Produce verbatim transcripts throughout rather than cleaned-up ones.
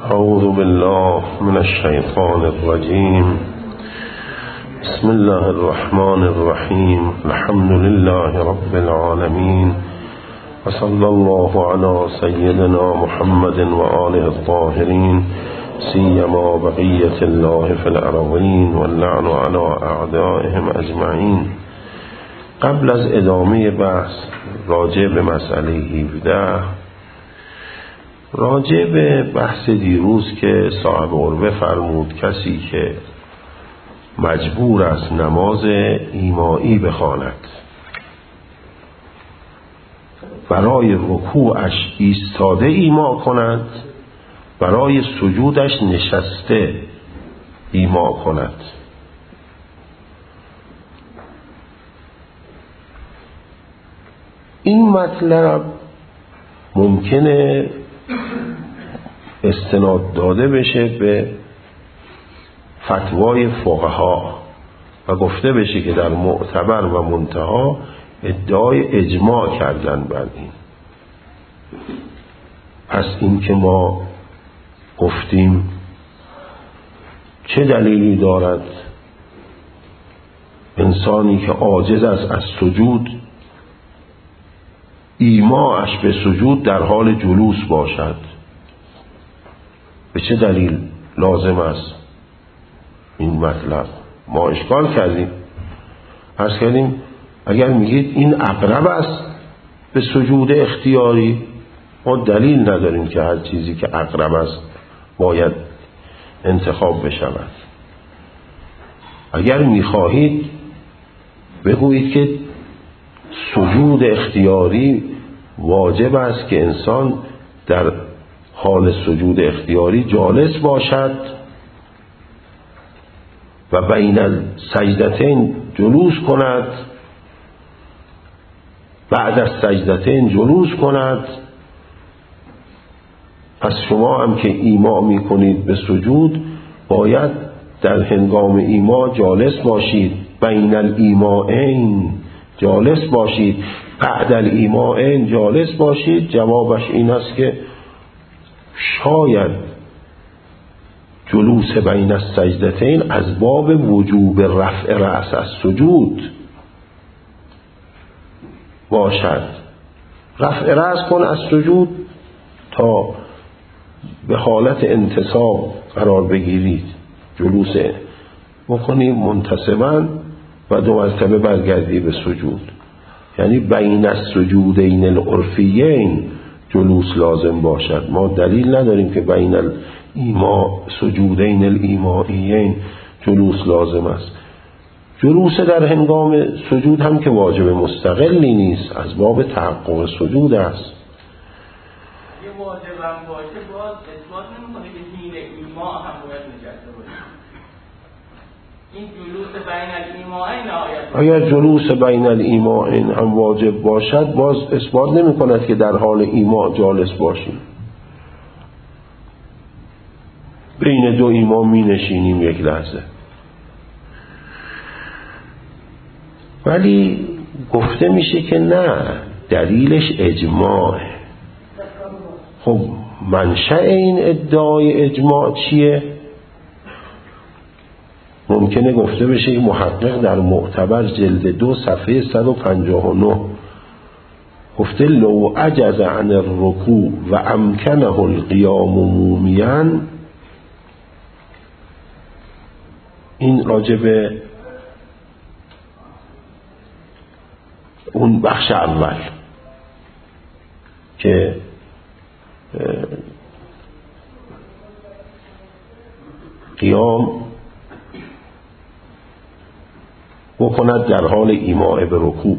اعوذ بالله من الشیطان الرجیم. بسم الله الرحمن الرحیم. الحمد لله رب العالمین و صلی الله علی سیدنا محمد و آله الطاهرین سیما بقیة الله فی الارضین واللعن علی اعدائهم اجمعین. قبل از ادامه بحث راجع به مسئله هفده، راجع به بحث دیروز که صاحب عروه فرمود کسی که مجبور است نماز ایمائی بخواند، برای رکوعش ایستاده ایما کند، برای سجودش نشسته ایما کند. این مطلب ممکنه استناد داده بشه به فتوای فقها و گفته بشه که در معتبر و منتها ادعای اجماع کردن بر این. پس این که ما گفتیم چه دلیلی دارد انسانی که عاجز است از سجود ایماش به سجود در حال جلوس باشد؟ به چه دلیل لازم است این مطلب؟ ما اشکال کردیم، عرض کردیم اگر میگید این اقرب است به سجود اختیاری، ما دلیل نداریم که هر چیزی که اقرب است باید انتخاب بشود. اگر میخواهید بگویید که سجود اختیاری واجب است که انسان در حال سجود اختیاری جالس باشد و بین السجدتین جلوس کند، بعد از سجدتین جلوس کند. پس شما هم که ایما می کنید به سجود باید در هنگام ایما جالس باشید، بین الایمائین جالس باشید، بعد الایمائین جالس باشید. جوابش این است که شاید جلوس بین السجدتین از باب وجوب رفع رأس از سجود باشد. رفع رأس کن از سجود تا به حالت انتصاب قرار بگیرید، جلوس بکنید منتصباً و دو مرتبه برگردی به سجود. یعنی بین السجودین العرفیین جلوس لازم باشد. ما دلیل نداریم که بین الایما سجودین الایمائیین جلوس لازم است. جلوس در هنگام سجود هم که واجب مستقلی نیست، از باب تحقق سجود است. یه واجب هم باشه باز اثبات نمی‌کنه که حین ایما هم باید نشسته باشه. این جلوس بین الایمائین نهایت اگر جلوس بین الایمائین هم واجب باشد باز اثبات نمی کند که در حال ایما جالس باشیم. بین دو ایما می نشینیم یک لحظه. ولی گفته میشه که نه، دلیلش اجماعه. خب منشأ این ادعای اجماع چیه؟ ممکنه گفته بشه محقق در معتبر جلد دو صفحه صد و پنجاه و نه گفته لو عجز عن الرکوع و امکنه القیام مومیا. این راجب اون بخش اول که قیام بکند در حال ایماء به رکوع.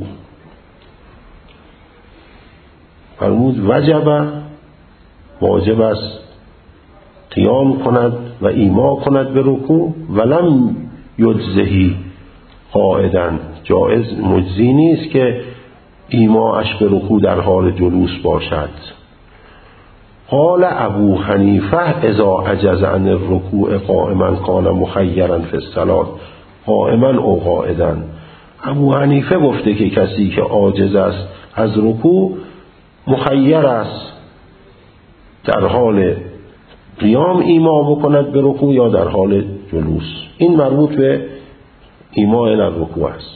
فرمود وجب، واجب است قیام کند و ایما کند به رکوع، ولم یجزهی قاعداً، جائز مجزی نیست که ایماش به رکوع در حال جلوس باشد. قال ابو حنیفه اذا عجز عن الرکوع قائما کان مخیرا فی الصلاة قائما او قاعدا. ابو حنیفه گفته که کسی که عاجز است از رکوع مخیر است در حال قیام ایما بکند به رکوع یا در حال جلوس. این مربوط به ایما الی الرکوع است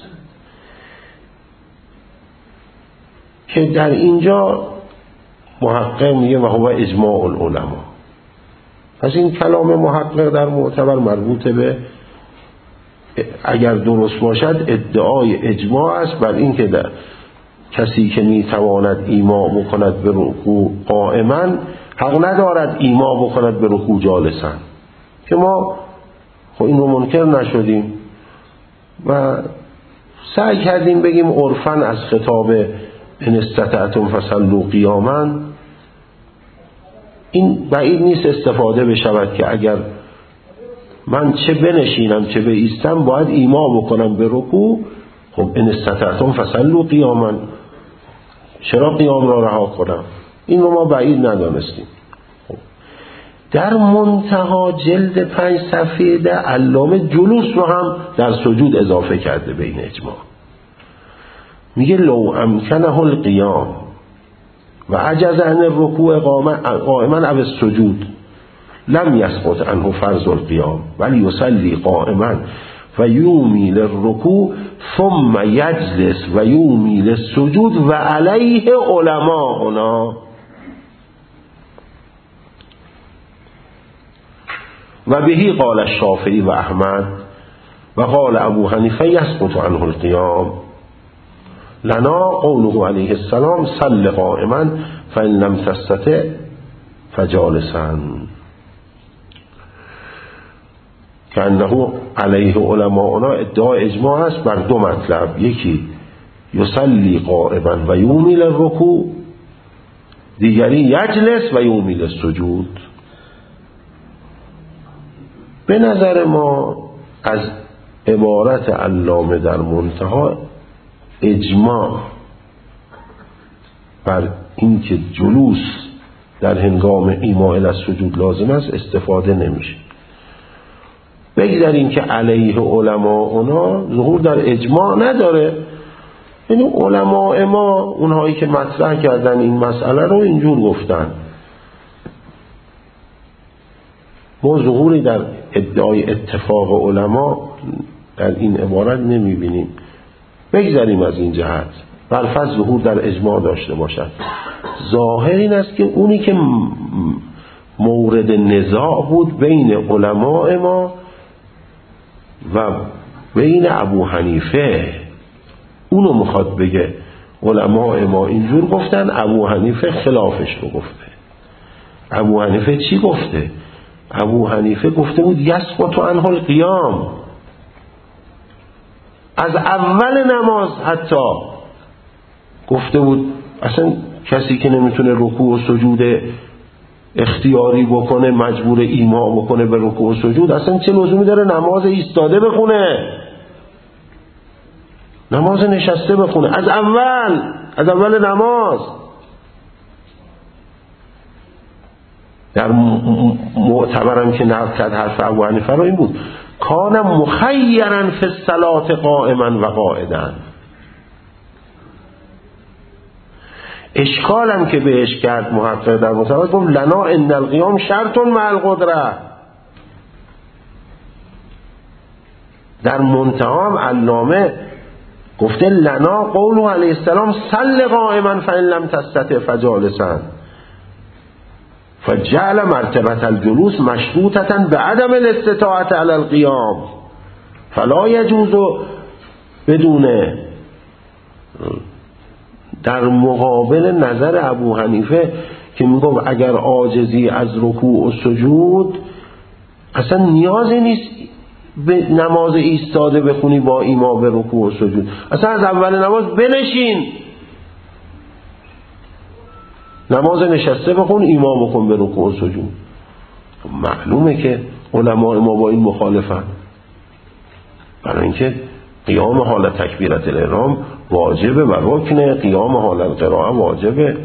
که در اینجا محقق میگه و هو اجماع العلماء. پس این کلام محقق در معتبر مربوط به اگر درست باشد ادعای اجماع است بر این که در کسی که میتواند ایما بکند به رکوع قائما حق ندارد ایما بکند به رکوع جالسا، که ما خب این رو منکر نشدیم و سعی کردیم بگیم عرفاً از خطاب ان استطعتم فصلوا قیاما این بعید نیست استفاده بشود که اگر من چه بنشینم چه بایستم باید ایما بکنم به رکوع. خب ان استطعتم فصلوا قیاما، چرا قیام را رها کنم؟ این رو ما بعید ندانستیم. خب. در منتها جلد پنج صفحه ده علامه جلوس رو هم در سجود اضافه کرده به این اجماع. میگه لو امکنه القیام و عجز عن الرکوع قائما او السجود لم یسقط عنه فرض القیام ولی یصلی قائما و یومی للرکوع ثم یجلس و یومی للسجود و علیه علماءنا. و بهی قال الشافعی و احمد و قال ابو حنیفه یسقط عنه القیام لنا قوله علیه السلام صل قائما فان لم تستطع فجالسا، که انه علیه علماءنا ادعا اجماع است بر دو مطلب، یکی یصلی قائما و یومی للرکوع، دیگری یجلس و یومی للسجود. به نظر ما از عبارت علامه در منتها اجماع بر این که جلوس در هنگام ایما الی السجود لازم است استفاده نمیشه. بگذاریم که علیه علماء اونا ظهور در اجماع نداره، یعنی علماء ما اونهایی که مطرح کردن این مسئله رو اینجور گفتن، ما ظهوری در ادعای اتفاق علما در این عبارت نمیبینیم. بگذاریم از این جهت برفض ظهور در اجماع داشته باشد. ظاهر این است که اونی که مورد نزاع بود بین علماء ما و بین ابو حنیفه، اونو میخواد بگه علماء ما اینجور گفتن، ابو حنیفه خلافش رو گفته. ابو حنیفه چی گفته؟ ابو حنیفه گفته بود یسقط عنه القیام، از اول نماز حتی گفته بود اصلا کسی که نمیتونه رکوع و سجود اختیاری بکنه مجبور ایما بکنه به رکوع و سجود، اصلا چه لزومی داره نماز ایستاده بخونه؟ نماز نشسته بخونه از اول از اول نماز. در معتبرم که نقل کرد حرف ابو حنیفه رو این بود کان مخیرا فی الصلاة قائما و قاعدا. اشکالم که بهش کرد محقق در مصنف گفت لنا ان القیام شرط مع القدره. در منتهام علامه گفته لنا قوله علیه السلام صل قائما فان لم تستطع فجالسا، فجعل مرتبة الجلوس مشروطة بعدم الاستطاعة على القيام فلا يجوز بدون. در مقابل نظر ابو حنیفه که میگم اگر عاجزی از رکوع و سجود اصلا نیازی نیست به نماز ایستاده بخونی با ایما به رکوع و سجود، اصلا از اول نماز بنشین نماز نشسته بخون ایما بکن به رکوع و سجود. معلومه که علماء ما با این مخالفن، برای اینکه قیام حال تکبیرت الاحرام واجبه و رکنه، قیام حال القراءه واجبه.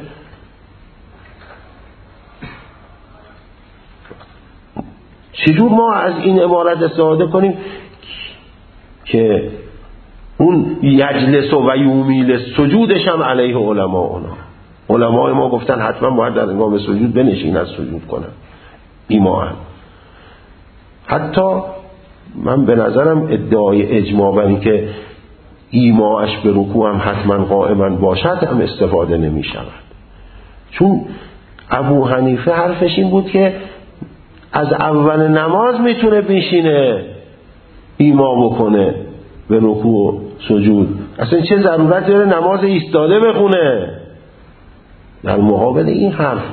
چجور ما از این عبارت استفاده کنیم که اون یجلس و یومیل سجودش هم علیه علماء اونا؟ علماء ما گفتن حتما باید در هنگام سجود بنشین از سجود کنن. ایماء. حتی من به نظرم ادعای اجماع بر این که ایماش به رکوع هم حتما قائما باشد هم استفاده نمی شود، چون ابو حنیفه حرفش این بود که از اول نماز میتونه بشینه ایما بکنه به رکوع سجود، اصلا چه ضرورت داره نماز ایستاده بخونه. در مقابل این حرف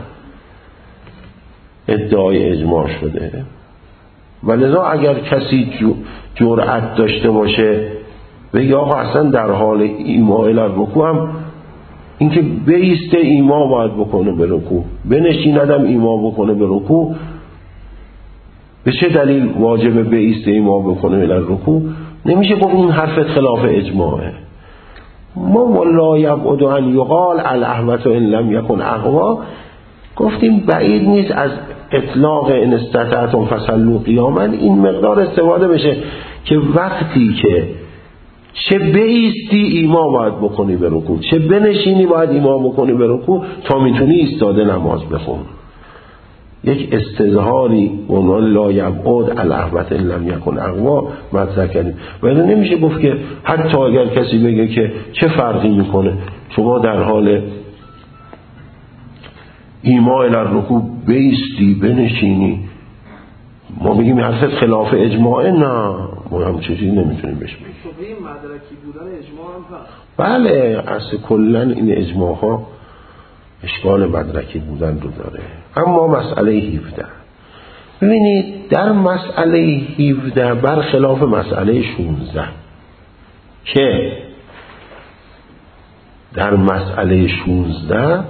ادعای اجماع شده. ولذا اگر کسی جرأت داشته باشه بگه آقا اصلا در حال ایما الی رکوع هم اینکه بیسته ایما باید بکنه به رکوع، بنشیندم ایما بکنه به رکوع، به چه دلیل واجبه بیسته ایما بکنه الی رکوع؟ نمیشه گفت این حرف خلاف اجماعه. ما ولا یبعد ان یقال الاحوط ان لم یکن اقوا، گفتیم بعید نیست از اطلاق ان استطعتم فصلوا قیاما این مقدار استفاده بشه که وقتی که چه بایستی ایما باید بکنی به رکوع، چه بنشینی باید ایما بکنی به رکوع تا میتونی ایستاده نماز بخون. یک استظهاری به عنوان لا یبعد الاحوط ان لم یکن اقوا مطرح کردیم. ولی نمیشه گفت که حتی اگر کسی بگه که چه فرقی میکنه شما در حال ایما الی رکوع بیستی بنشینی، ما بگیم حرفت خلاف اجماعه، نه ما هم چیزی نمیتونیم بهش بگیم. شبهه مدرکی بودن اجماع هم هست. بله، اصل کلن این اجماع ها اشکال مدرکی بودن رو داره. اما مسئله هفده، ببینید در مسئله هفده برخلاف مسئله شانزده که در مسئله شانزده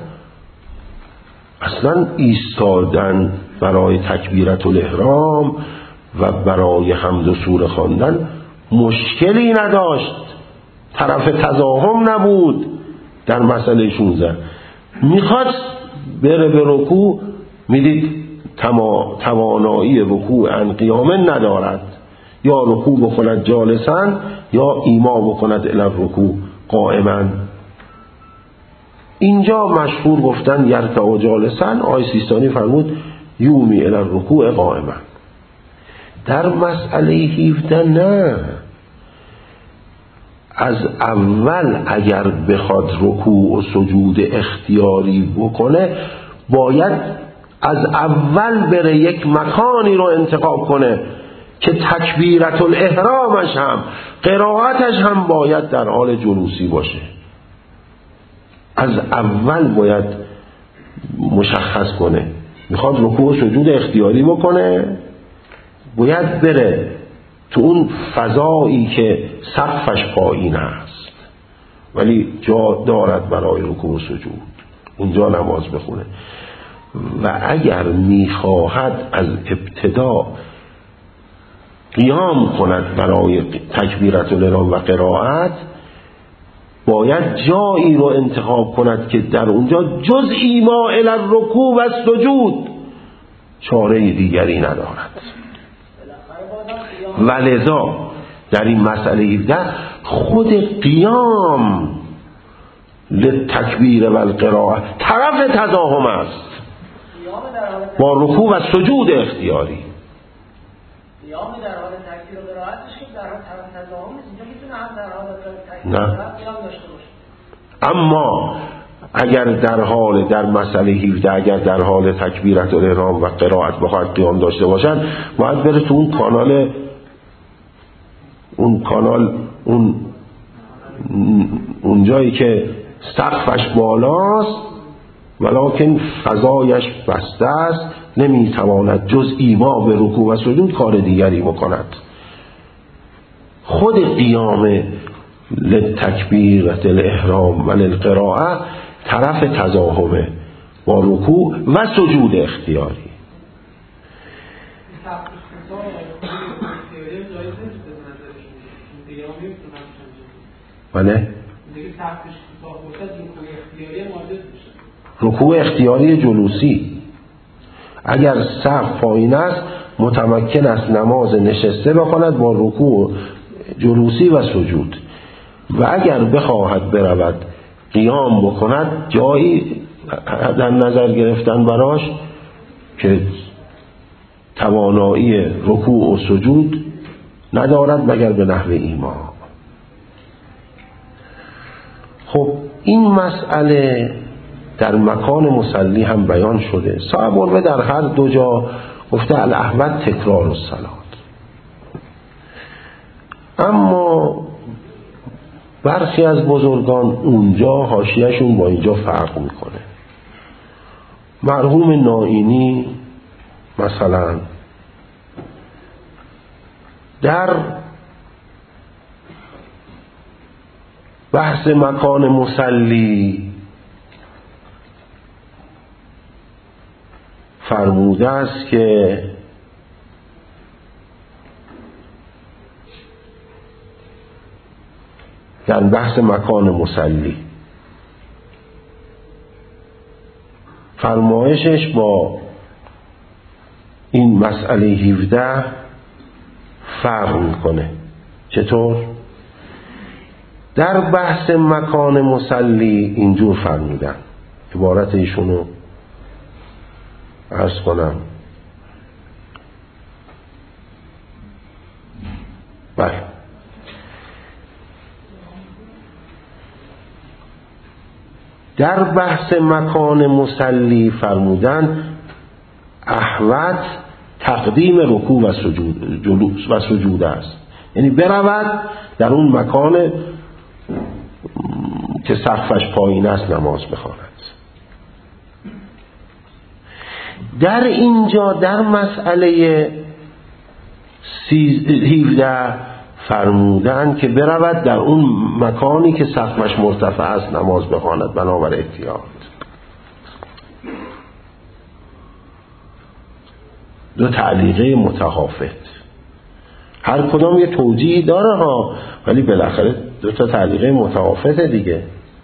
اصلا ایستادن برای تکبیرت الاحرام و برای حمد و سوره خواندن مشکلی نداشت، طرف تزاحم نبود. در مسئله شانزده میخواد بره به رکوع، میدید توانایی رکوع ان قیامه ندارد، یا رکوع بکند جالسا یا ایما بکند الی رکوع قائما. اینجا مشهور گفتن یرکع جالسا، آقای سیستانی فرمود یومی الی رکوع قائما. در مسئله هفده نه، از اول اگر بخواد رکوع و سجود اختیاری بکنه باید از اول بره یک مکانی رو انتخاب کنه که تکبیرت الاحرامش هم قرائتش هم باید در حال جلوسی باشه. از اول باید مشخص کنه میخواد رکوع و سجود اختیاری بکنه، باید بره تو اون فضایی که سقفش پایین است ولی جا دارد برای رکوع و سجود، اونجا نماز بخونه. و اگر میخواهد از ابتدا قیام کند برای تکبیرت الاحرام و قرائت، باید جایی رو انتخاب کند که در اونجا جز ایما الی الرکوع و سجود چاره دیگری ندارد. ولذا در این مسئله هفده خود قیام للتکبیر و القراءه طرف تزاحم است با رکوع و سجود اختیاری. قیام در حال تکبیر و قرائتش که در حال طرف تزاحم نیست، اینجا میتونه هم در حال تکبیر و قیام داشته باشه. اما اگر در حال در مسئله هفده اگر در حال تکبیرت الاحرام و قرائت بخواهد قیام داشته باشد، باید بره تو اون کانال اون کانال اون اون جایی که سقفش بالاست ولکن فضایش بسته است، نمیتواند جز ایما به رکوع و سجود کار دیگری بکند. خود قیام للتکبیرت الاحرام و للقراءه طرف تزاحمه با رکوع و سجود اختیاری. بله؟ رکوع اختیاری جلوسی، اگر سقف پایین است متمکن است نماز نشسته بخواند با رکوع جلوسی و سجود، و اگر بخواهد برود قیام بکند جایی در نظر گرفتن براش که توانایی رکوع و سجود ندارد مگر به نحو ایما. خب این مسئله در مکان مصلی هم بیان شده. صاحب مروه در هر دو جا گفته الاحوط تکرار الصلات، اما برخی از بزرگان اونجا حاشیه‌شون با اینجا فرق میکنه. مرحوم نائینی مثلا در بحث مکان مصلی فرموده است که در بحث مکان مصلی فرمایشش با این مسئله هفده فرق میکنه. چطور؟ در بحث مکان مصلی اینجور فرمودن، عبارت ایشونو عرض کنم. بله، در بحث مکان مصلی فرمودن احوط تقدیم رکوع و سجود جلوس و سجود است، یعنی برود در اون مکان که سقفش پایین است نماز بخواند. در اینجا در مسئله هفده فرمودن که برود در اون مکانی که سقفش مرتفع است نماز بخواند بنابر احتیاط. دو تعلیقه متخافت، هر کدام یه توجیهی داره ها، ولی بالاخره دو تا تعلیقه متخافت دیگه.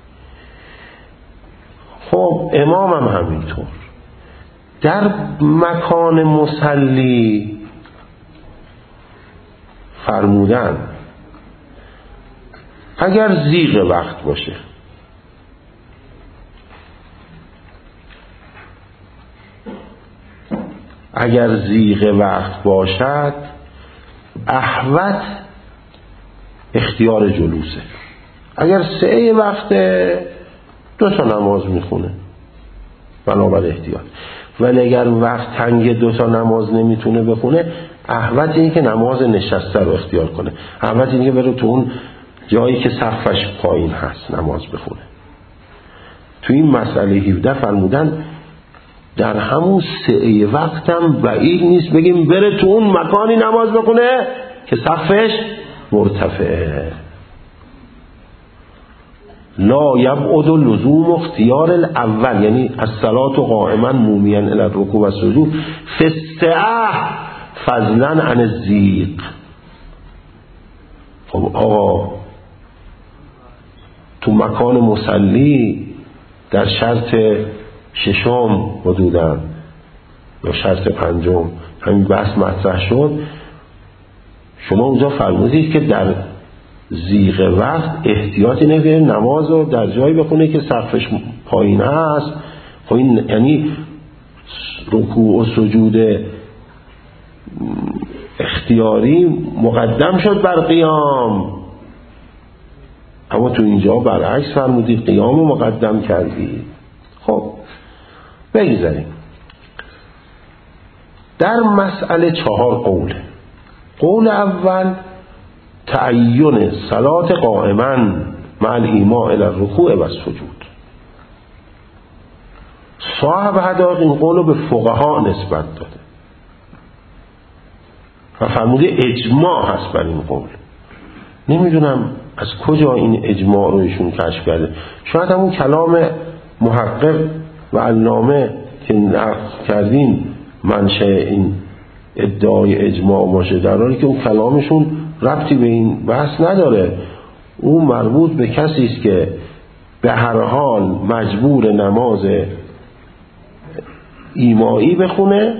خب امام هم همینطور در مکان مصلی فرمودن اگر زیغ وقت باشه، اگر زیغ وقت باشد احوط اختیار جلوسه. اگر سعی وقت دو تا نماز میخونه بنابر احتیاط، ولی اگر وقت تنگ دو تا نماز نمیتونه بخونه احوط اینه که نماز نشسته رو اختیار کنه، احوط اینه که بره تو اون جایی که سقفش پایین هست نماز بخونه. تو این مسئله هفده فرمودن در همون سعی وقت هم بعید نیست بگیم بره تو اون مکانی نماز بخونه که سقفش مرتفعه. لا یبعد لزوم اختیار الاول، یعنی الصلاة قائما مومیا الی الرکوع و السجود فی السعة فضلا عن الضیق. خب آقا تو مکان مصلی در شرط ششم حدوداً یا شرط پنجم همین بحث مطرح شد، شما اونجا فرمودید که در زیغ وقت احتیاطی نگه نماز رو در جایی بخونه که سقفش پایین هست. خب این یعنی رکوع و سجود اختیاری مقدم شد بر قیام، اما تو اینجا برعکس فرمودید قیام رو مقدم کردید. خب بگذاریم. در مسئله چهار قوله. قول اول تعین صلات قائما مع الایماء الی الرکوع و السجود. صاحب حداق این قول رو به فقها نسبت داده و فرموده اجماع هست بر این قول. نمیدونم از کجا این اجماع رو ایشون کشف کرده. شاید همون کلام محقق و علامه که نقل کردیم منشأ این ادعای اجماع باشه، در حالی که اون کلامشون ربطی به این بحث نداره. اون مربوط به کسی است که به هر حال مجبور نماز ایمایی بخونه،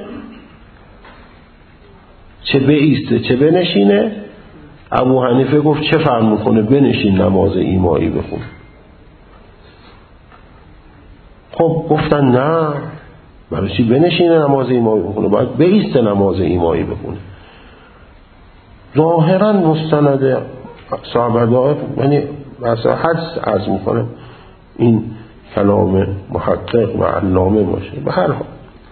چه بایسته چه بنشینه. ابو حنیفه گفت چه فرق میکنه بنشین نماز ایمایی بخون. خب گفتن نه، برای چی بنشینه نماز ایمایی بخونه؟ باید بایسته نماز ایمایی بخونه. ظاهرا مستند صحابه، یعنی مثلا حدس عرض میکنم این کلام محقق و علامه باشه. به هر حال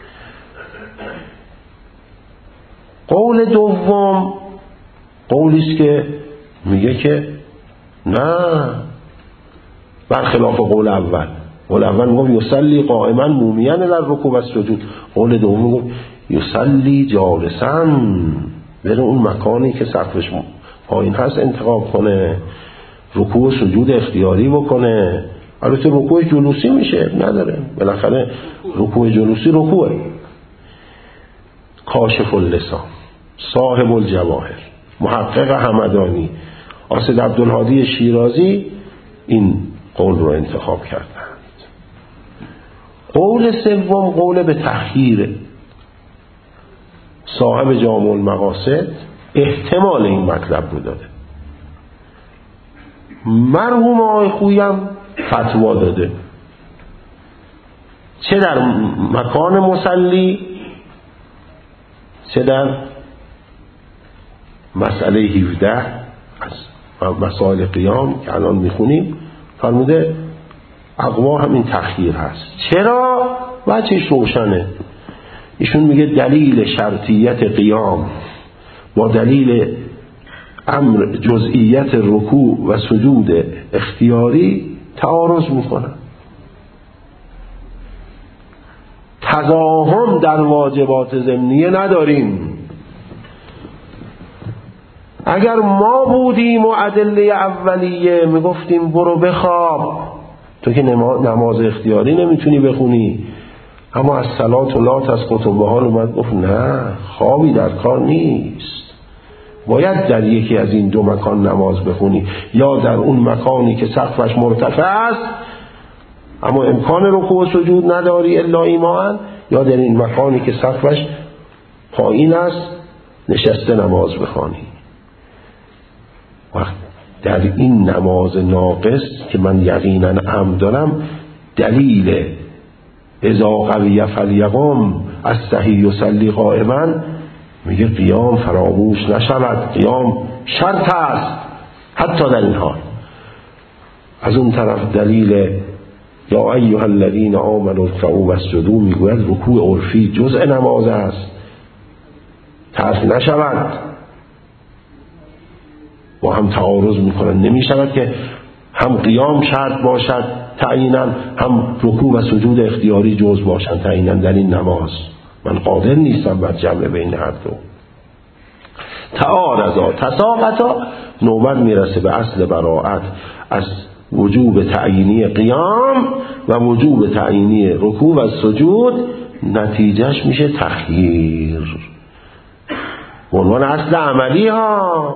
قول دوم قولیست که میگه که نه، برخلاف قول اول. قول اول میگه یصلی قائما مومیا الی الرکوع و السجود. قول دوم میگه یصلی جالسا، بره اون مکانی که سقفش پایین هست انتخاب کنه، رکوع و سجود اختیاری بکنه. البته رکوع جلوسی میشه، نداره، بالاخره رکوع جلوسی رکوعه. کاشف اللسان، صاحب الجواهر، محقق همدانی، آسد عبدالهادی شیرازی این قول رو انتخاب کردند. قول سوم قول به تخییر صاحب جامع المقاصد احتمال این مطلب رو داده. مرحوم آقای خوییم فتوا داده، چه در مکان مصلی چه در مسئله هفده از مسائل قیام که الان میخونیم فرموده اقوا همین تخییر هست. چرا؟ وجهش روشنه. ایشون میگه دلیل شرطیت قیام با دلیل امر جزئیت رکوع و سجود اختیاری تعارض میکنن. تزاحم در واجبات ضمنیه نداریم. اگر ما بودیم و ادله اولیه میگفتیم برو بخواب، تو که نماز اختیاری نمیتونی بخونی، اما از صلات و لات از قطبه ها اومد گفت نه، خوابی در کار نیست، باید در یکی از این دو مکان نماز بخونی، یا در اون مکانی که سقفش مرتفع است اما امکان رکوع و سجود نداری الا ایماء، یا در این مکانی که سقفش پایین است نشسته نماز بخوانی. وقت در این نماز ناقص که من یقینا امر دارم، دلیل اذا قوی فلیقم از صحیح یصلی قائما میگه قیام فراموش نشود، قیام شرط است حتی در این حال. از اون طرف دلیل یا ایها الذین آمنوا ارکعوا واسجدوا میگوید رکوع عرفی جزء نماز است، ترک نشود. با هم تعارض میکنن، نمیشود که هم قیام شرط باشد تعیینا، هم رکوع و سجود اختیاری جزء باشد تعیینا در این نماز. من قادر نیستم بر جمع بین هر دو. تعارضا تساقطا، نوبت میرسه به اصل براءت از وجوب تعیینی قیام و وجوب تعیینی رکوع و سجود، نتیجهش میشه تخییر به عنوان اصل عملی ها.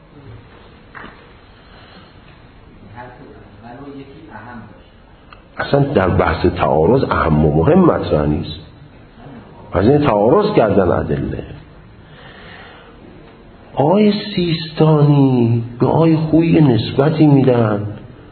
اصلا در بحث تعارض اهم و مهم مطرح نیست، از این تعارض کردن ادله. آقای سیستانی به آقای خوی نسبتی میدن،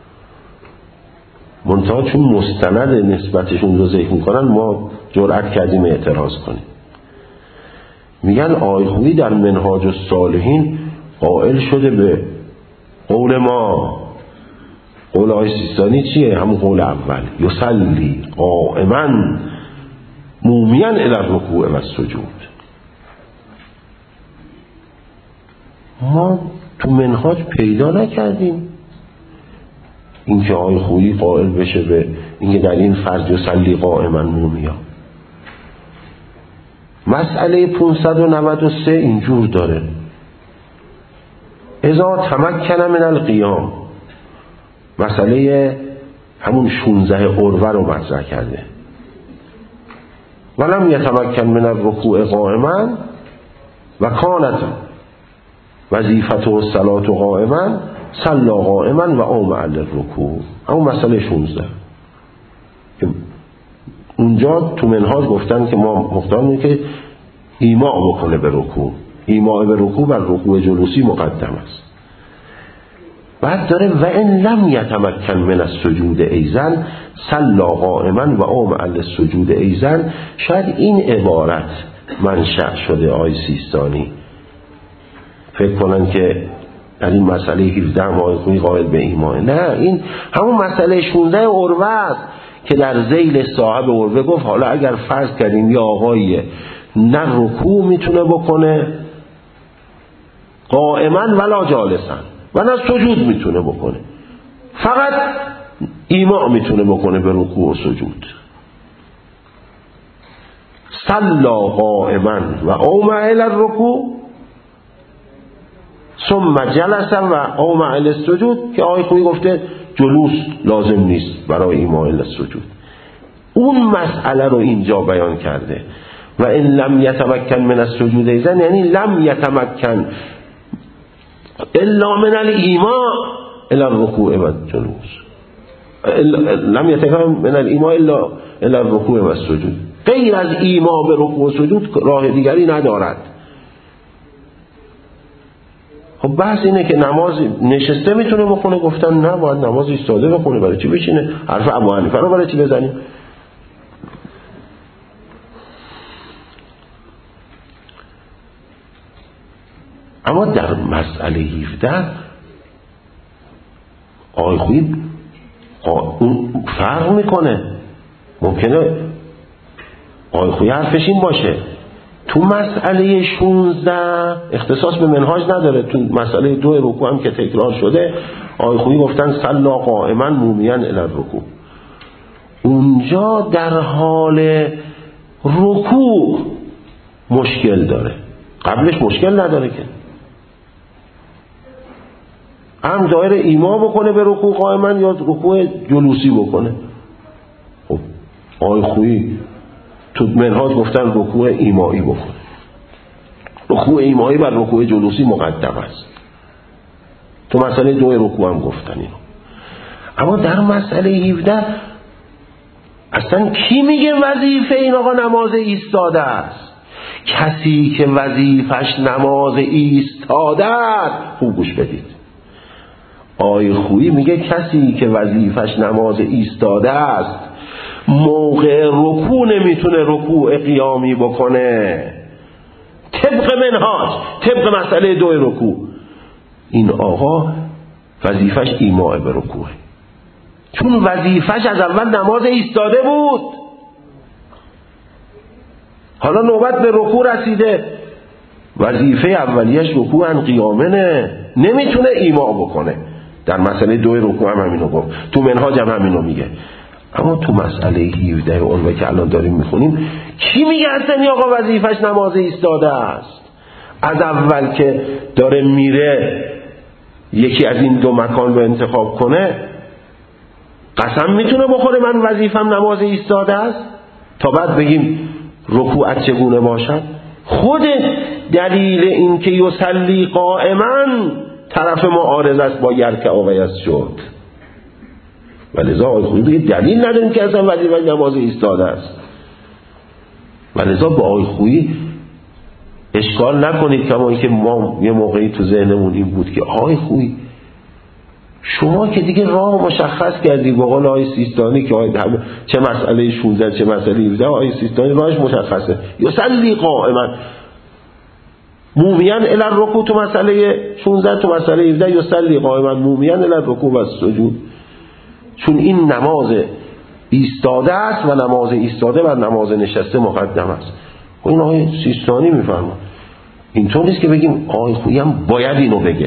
منتها چون مستند نسبتشون رو ذکر میکنن ما جرأت کردیم اعتراض کنیم. میگن آقای خوی در منهاج الصالحین قائل شده به قول ما. قول آقای سیستانی چیه؟ همون قول اول، یصلی قائما مومیا الی الرکوع و السجود. ما تو منهاج پیدا نکردیم اینکه آقای خویی قائل بشه به اینکه در این فرض یصلی قائما مومیا. مسئله پانصد و نود و سه اینجور داره، اذا تمکن من القیام، مسئله همون شانزده عروه رو مطرح کرده. ولم یتمکن من الرکوع قائما و کانت وظیفته الصلاة قائما صلی قائما و آم علی الرکوع. همون مسئله شانزده اونجا تو منهاج گفتن که ما مختاریم که ایماء بکنه به رکوع، ایماء به رکوع بر رکوع جلوسی مقدم است. بعد داره و ان لم یتمکن من السجود ایزن صلا قائما و قام علی السجود ایزن. شاید این عبارت منشأ شده آی سیستانی فکر کنن که در این مسئله هفده آقای خویی قائل به ایمان. نه، این همون مسئله شانزده عروه است که در ذیل صاحب عروه گفت حالا اگر فرض کردیم یا آقایی نه رکوع میتونه بکنه قائما ولا جالسا و نه سجود میتونه بکنه، فقط ایماء میتونه بکنه به رکوع و سجود. صلا قائما و قام الی الرکوع ثم جلس و قام الی السجود که آقای خویی گفته جلوس لازم نیست برای ایماء الی السجود. اون مسئله رو اینجا بیان کرده و ان لم یتمکن من السجود ایزن، یعنی لم یتمکن الا من الایماء الی الرکوع و الجلوس، لم یتمکن من الایماء الا الی الرکوع و السجود. غیر از ایماء به رکوع و سجود راه دیگری ندارد. خب بحث اینه که نماز نشسته میتونه بکنه، گفتن نه باید نماز ایستاده بکنه، برای چی بشینه؟ حرف ابو حنیفه رو برای چی بزنیم؟ اما در مسئله هفده آقای خویی اون فرق میکنه. ممکنه آقای خویی حرفش این باشه تو مسئله شانزده اختصاص به منهاج نداره، تو مسئله دو رکوع هم که تکرار شده آقای خویی گفتن صلا قائما مومیا الی الرکوع. اونجا در حال رکوع مشکل داره، قبلش مشکل نداره که هم دایر ایما بکنه به رکوع قائما یا رکوع جلوسی بکنه. خب آقای خویی تو منهاج گفتن رکوع ایمایی بکنه، رکوع ایمایی بر رکوع جلوسی مقدم است. تو مسئله دو رکوع هم گفتن اینو. اما در مسئله هفده اصلا کی میگه وظیفه این آقا نماز ایستاده است؟ کسی که وظیفش نماز ایستاده است. خوب گوش بدید، آقای خویی میگه کسی که وظیفش نماز ایستاده است موقع رکوع نمیتونه رکوع قیامی بکنه طبق منهاج، طبق مسئله دو رکوع. این آقا وظیفش ایماء به رکوعه، چون وظیفش از اول نماز ایستاده بود، حالا نوبت به رکوع رسیده، وظیفه اولیش رکوع ان قیامنه، نمیتونه ایماء بکنه. در مسئله دو رکوع هم همینو گفت، تو منهاج هم همینو میگه. اما تو مسئله هفده اون که الان داریم میخونیم کی میگه اصلا آقا وظیفش نماز ایستاده است؟ از اول که داره میره یکی از این دو مکان رو انتخاب کنه قسم میتونه بخوره من وظیفم نماز ایستاده است تا بعد بگیم رکوعت چگونه باشد؟ خود دلیل این که یصلی قائما طرف معارض است با یرکع و یسجد، ولذا آقای خویی دلیل نداریم که اصلا وظیفه نماز ایستاده است. ولذا با آقای خویی اشکال نکنید، کما اینکه ما یه موقعی تو ذهنمون این بود که آقای خویی شما که دیگه راه مشخص کردی، به قول آقای سیستانی که چه مسئله شانزده چه مسئله هفده آقای سیستانی راهش مشخصه، یصلی قائما مومیا الی الرکوع تو مسئله شانزده، تو مسئله هفده یصلی قائما مومیا الی الرکوع و السجود، چون این نماز ایستاده است و نماز ایستاده و نماز نشسته مقدم است. و این آقای سیستانی میفرما. اینطور نیست که بگیم آقای خویی هم باید اینو بگه.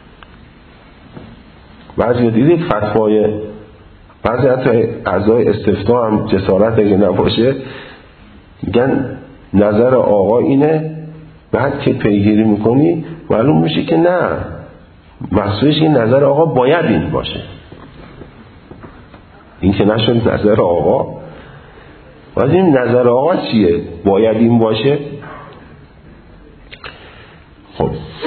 بعضی دیدید فتوای بعضی حتی اعضای استفتاء هم جسارت اگه نباشه میگن نظر آقا اینه، بعد که پیگیری میکنی معلوم میشه که نه، مقصودش این نظر آقا باید این باشه. این که نشد نظر آقا، باید این نظر آقا چیه؟ باید این باشه. خب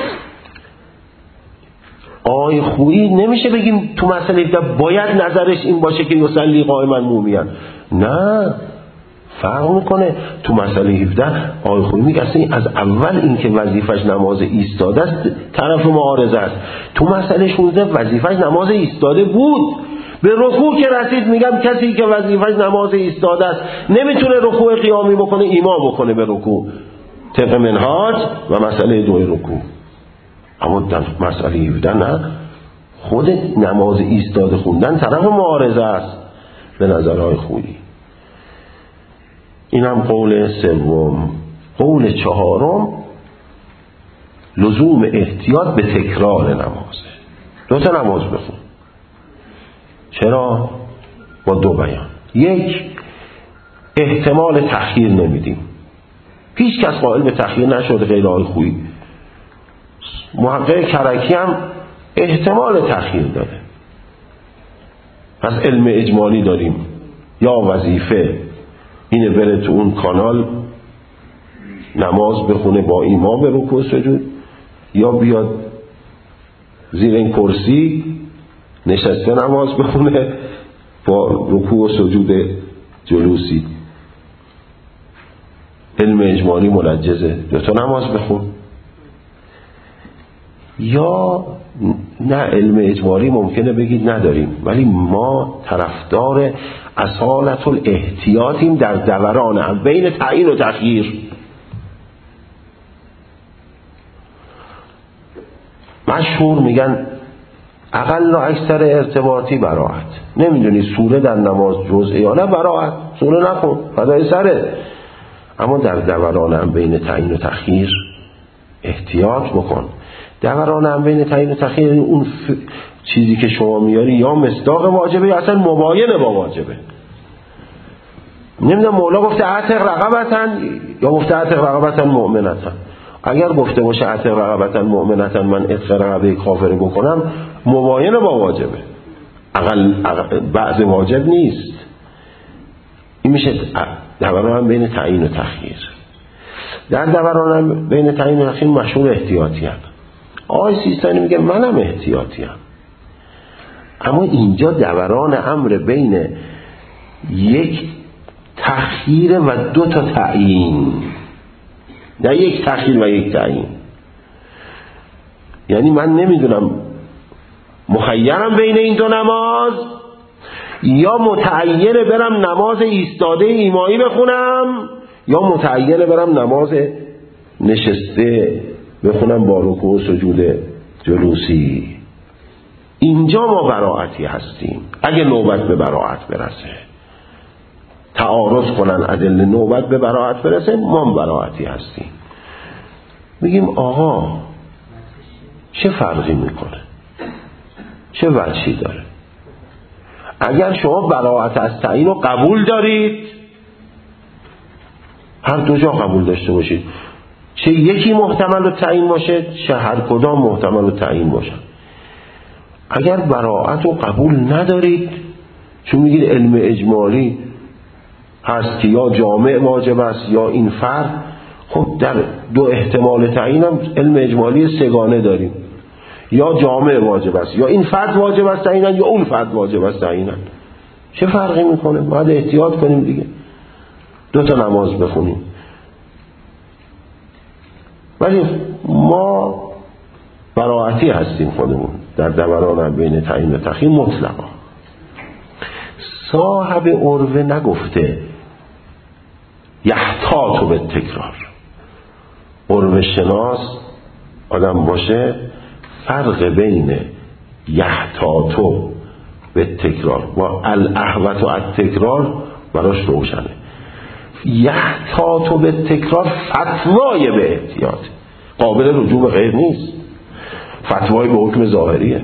آقای خویی نمیشه بگیم تو مسئله باید نظرش این باشه که یصلی قائما مومیا. نه، فرق میکنه. تو مسئله هفده آقای خویی میگه اصلا از اول این که وظیفش نماز ایستاده است طرف معارضه است. تو مسئله شانزده وظیفش نماز ایستاده بود، به رکوع که رسید میگم کسی که وظیفش نماز ایستاده است نمیتونه رکوع قیامی بکنه، ایمام بکنه به رکوع طبق منهاج و مسئله دوی رکوع. اما در مسئله هفده نه، خود نماز ایستاده خوندن طرف معارضه است به نظرهای خویی. این هم قول سوم. قول چهارم لزوم احتیاط به تکرار نمازه. دو تا نماز بخون. چرا؟ با دو بیان. یک، احتمال تأخیر نمیدیم، هیچ کس قائل به تأخیر نشده غیر آقای خویی. محقق کرکی هم احتمال تأخیر داده. پس علم اجمالی داریم، یا وظیفه اینه بره تو اون کانال نماز بخونه با ایمام به رکوع سجود، یا بیاد زیر این کرسی نشسته نماز بخونه با رکوع و سجود جلوسی. علم اجمالی منجزه دو تا نماز بخون. یا نه، علم اجمالی ممکنه بگید نداریم، ولی ما طرفدار اصالت الاحتیاطیم در دوران هم بین تعیین و تخییر. مشهور میگن اقل و اکثر ارتباطی براعت. نمیدونی سوره در نماز جزء یا نه، براعت سوره نکن فدای سره. اما در دوران هم بین تعیین و تخییر احتیاط بکن. دوران هم بین تعیین و تخییر اون ف... چیزی که شما میاری یا مصداق واجبه یا اصلا مباینه با واجبه. نمیدونم مولا گفته اعتق رقبتن یا گفته اعتق رقبتن مؤمنتن. اگر گفته باشه اعتق رقبتن مؤمنتن من اعتق رقبه کافره بکنم، مباینه با واجبه، اقل, اقل بعض واجب نیست. این میشه دوران هم بین تعیین و تخییر. در دوران هم بین تعیین و تخییر مشهور احتیاطی هم. آقای سیستانی میگه منم احتیاطی هم. اما اینجا دوران امر بین یک تخییر و دو تا تعیین، نه یک تخییر و یک تعیین. یعنی من نمیدونم مخیرم بین این دو نماز یا متعینه برم نماز ایستاده ایمایی بخونم یا متعینه برم نماز نشسته بخونم با رکوع و سجود جلوسی. اینجا ما براعتی هستیم. اگه نوبت به براعت برسه، تعارض کنن ادله نوبت به براعت برسه، ما براعتی هستیم. میگیم آقا چه فرقی میکنه، چه وجهی داره؟ اگر شما براعت از تعیین رو قبول دارید، هر دو جا قبول داشته باشید، چه یکی محتمل و تعیین باشه چه هر کدام محتمل و تعیین باشه. اگر براعت رو قبول ندارید چون میگید علم اجمالی هست که یا جامع واجب است یا این فرد، خب در دو احتمال تعیین هم علم اجمالی سگانه داریم، یا جامع واجب است یا این فرد واجب است تعیینا یا اون فرد واجب است تعیینا. چه فرقی میکنه؟ باید احتیاط کنیم دیگه، دو تا نماز بخونیم. ولی ما براعتی هستیم خودمون در دوران بین تعیین و تخییر مطلقا. صاحب عروه نگفته یحتاط به تکرار. عروه شناس آدم باشه فرق بین یحتاط به تکرار و الاحوط و التکرار براش روشنه. یحتاط به تکرار فتوای به احتیاط، قابل رجوع به غیر نیست، فتوای به حکم ظاهریه.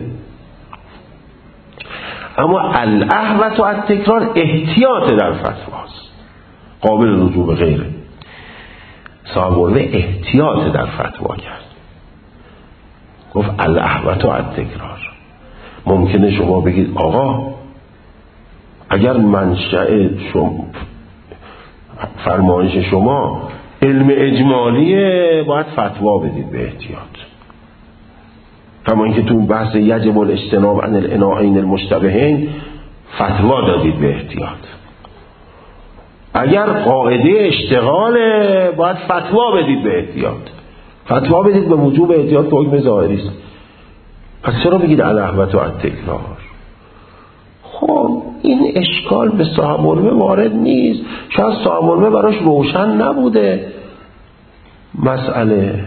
اما الاحوط و التکرار احتیاط در فتواست، قابل رجوع به غیره. صاحب عروه احتیاط در فتوا کرد، گفت الاحوط و التکرار. ممکنه شما بگید آقا اگر منشأ شما فرمایش شما علم اجمالیه باید فتوا بدید به احتیاط، کما اینکه تو بحث یجب الاجتناب عن الاناعین المشتبهین فتوا دادید به احتیاط. اگر قاعده اشتغاله باید فتوا بدید به احتیاط، فتوا بدید به وجوب احتیاط که حکم ظاهری است. پس چرا بگید الهوت و التکرار؟ خب این اشکال به صاحب علمه وارد نیست، شاید صاحب علمه براش روشن نبوده مسئله،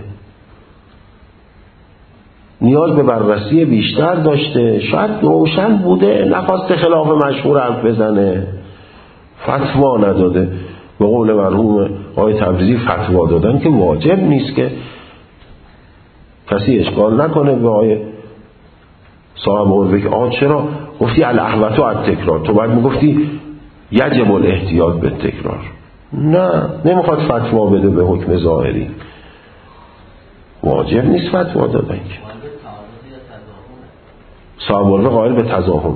نیاز به بررسی بیشتر داشته، شاید روشن بوده نخواسته خلاف مشهور حرف بزنه، فتوا نداده. به قول مرحوم آقای تبریزی فتوا دادن که واجب نیست که کسی اشکال نکنه به آقای صاحب علمه که آه چرا گفتی الهوت و التکرار، تو باید میگفتی یجب الاحتیاط به تکرار. نه، نمیخواد فتوا بده به حکم ظاهری، واجب نیست فتوا دادن که. صاحب علمه قائل به تضاهمه.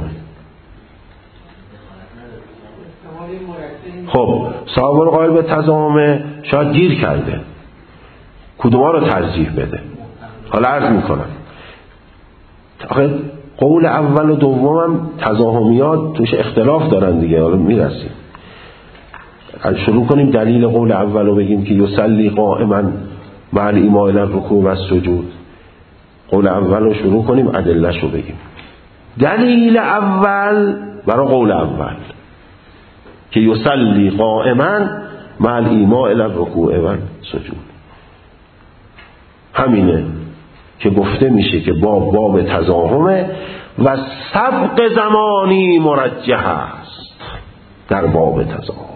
خب صاحب علمه قائل به تضاهمه، شاید گیر کرده کدوما رو ترجیح بده. حالا عرض میکنم آخه قول اول و دوم هم تضاهمیات توش اختلاف دارن دیگه، حالا میرسیم. شروع کنیم دلیل قول اول رو بگیم که یصلی قائما مع الایماء الی الرکوع و السجود. قول اول رو شروع کنیم ادله‌ش رو بگیم. دلیل اول برای قول اول که یصلی قائما مع الایماء الی الرکوع و السجود همینه که گفته میشه که باب باب تضاهمه و سبق زمانی مرجح است در باب تضاهم.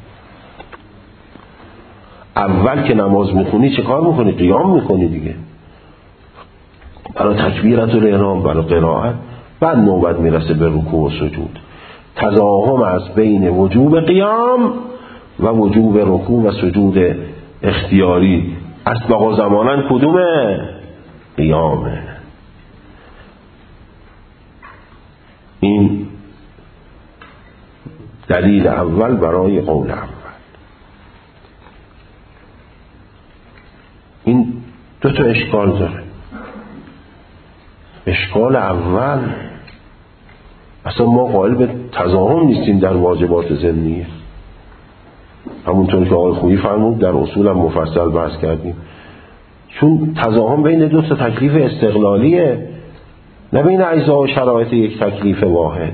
اول که نماز میخونی چه کار میکنی؟ قیام میکنی دیگه، برای تکبیرت الاحرام، برای قرائت، بعد نوبت میرسه به رکوع و سجود. تضاهم از بین وجوب قیام و وجوب رکوع و سجود اختیاری. اسبق زمانن کدومه؟ قیامه. این دلیل اول برای قول اول. این دو تا اشکال داره. اشکال اول اصلا ما قائل به تضاهم نیستیم در واجبات ضمنیه، همونطور که آقای خویی فرمود در اصول هم مفصل بحث کردیم، چون تضاهم بین دو تا تکلیف استقلالیه، نه بین اجزا و شرایط یک تکلیف واحد.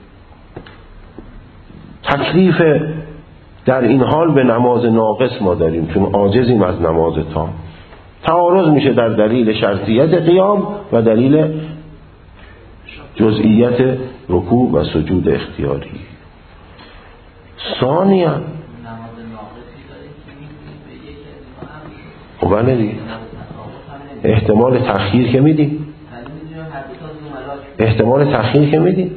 تکلیف در این حال به نماز ناقص ما داریم چون عاجزیم از نماز تام. تعارض میشه در دلیل شرطیت قیام و دلیل جزئیت رکوع و سجود اختیاری. ثانیاً خب بله دیگه، احتمال تأخیر که میدیم، احتمال تأخیر که میدیم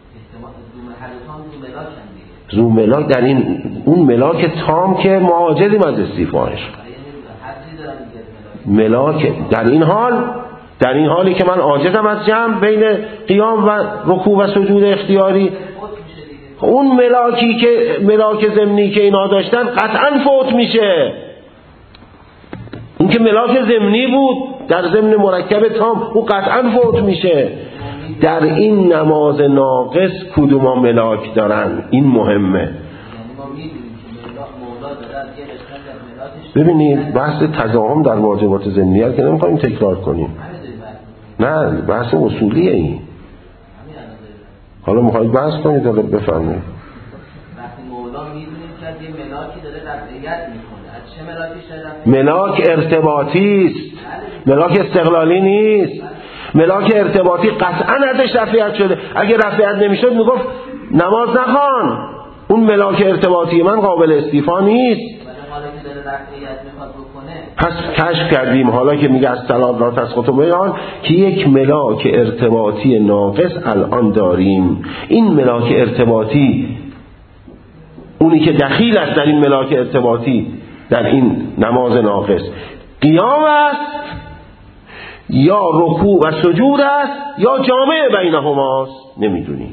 زو ملاک در این اون ملاک تام که ما عاجزیم از استیفایش. ملاک در این حال در این حالی که من عاجزم از جمع بین قیام و رکوع و سجود اختیاری، اون ملاکی که ملاک ضمنی که اینا داشتن قطعا فوت میشه. اون که ملاک ضمنی بود در ضمن مرکب تام، اون قطعا فوت میشه. در این نماز ناقص کدوما ملاک دارن؟ این مهمه. ببینید بحث تضاهم در واجبات ضمنیه که نمیخوایم تکرار کنیم، نه بحث اصولیه این. حالا میخواید بحث کنید داره بفرمایید. وقتی مولا میدونیم که یه ملاکی داره رفعیت میکنه، از چه ملاکی شده؟ ملاک ارتباطی است، ملاک استقلالی نیست. ملاک ارتباطی قطعا ازش رفعیت شده، اگه رفعیت نمیشد میگفت نماز نخوان، اون ملاک ارتباطی من قابل استیفا نیست. پس کشف کردیم حالا که میگه از طلاق لا تسقط بیان که یک ملاک ارتباطی ناقص الان داریم. این ملاک ارتباطی اونی که دخیل است در این ملاک ارتباطی در این نماز ناقص قیام است یا رکوع و سجود است یا جامع بینهماست، نمیدونیم.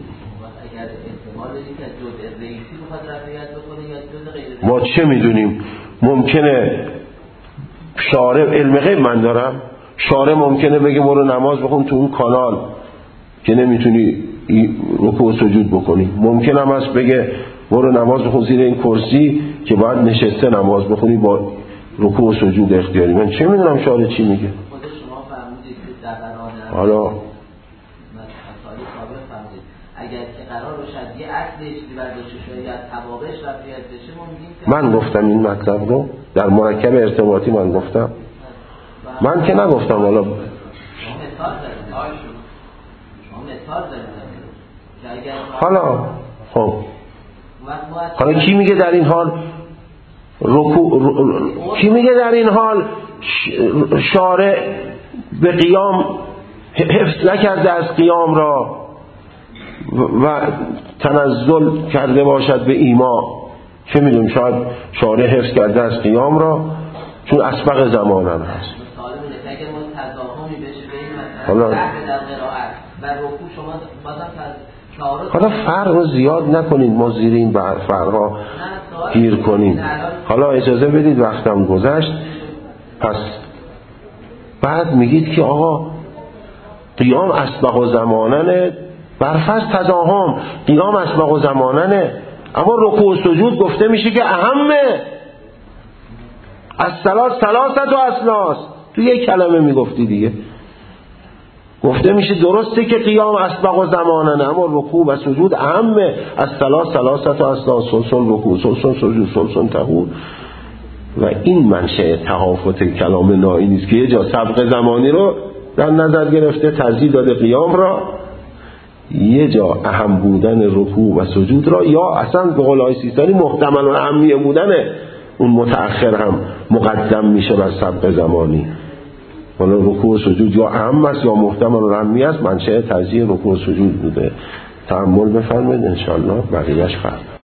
ما چه میدونیم؟ ممکنه شارع، علم غیب من دارم، شارع ممکنه بگه برو نماز بخون تو اون کانال که نمیتونی رکوع و سجود بکنی. ممکنه هم هست بگه برو نماز بخون زیر این کرسی که باید نشسته نماز بخونی با رکوع و سجود اختیاری. من چه میدونم شارع چی میگه. خود شما فرمودید که در قرار حالا مسائل ثابت فرمودید اگر که قرار باشد یه اصل اجتماعی برداشته شده از توابعش رفعیت بشه ما میگیم من گفتم این مطلب رو در مرکب ارتباطی من گفتم. من که نگفتم. حالا شما مثال زدید شما مثال زدید اگر حالا خب حالا کی میگه در این حال رکوع ر... کی میگه در این حال شارع به قیام حفظ نکرده از قیام را و تنزل کرده باشد به ایما؟ چه میدونم شاید شارع حفظ کرده از قیام را چون اسبق زمان هم هست. اگر ما تضاهمی بشه به این حالا مثلا در قرائت و رکوع شما بازم حالا فرق رو زیاد نکنید ما زیر این فرقا گیر کنیم. حالا اجازه بدید وقتم گذشت. پس بعد میگید که آقا قیام اسبق و زماننه، برفض تضاهم قیام اسبق و زماننه، اما رکوع و سجود گفته میشه که اهمه. الصلاة ثلاثة اسلاس تو یک کلمه میگفتی دیگه. گفته میشه درسته که قیام اسبق و زماننه اما رکوع و سجود اهمه. الصلاة ثلاثة اسلاس، سلسل رکوع، سلسل سجود، سلسل طهور. و این منشأ تهافت کلام نائی نیست که یه جا سبق زمانی رو در نظر گرفته ترجیح داده قیام را، یه جا اهم بودن رکوع و سجود را، یا اصلا به قول آقای سیستانی محتمل و اهمیه بودن اون متأخر هم مقدم میشه بر سبق زمانی. حالا رکوع و سجود یا اهم است یا محتمل و اهمیه است، منشأ ترجیح رکوع و سجود بوده. تأمل بفرمایید انشاءالله بقیه‌اش فرق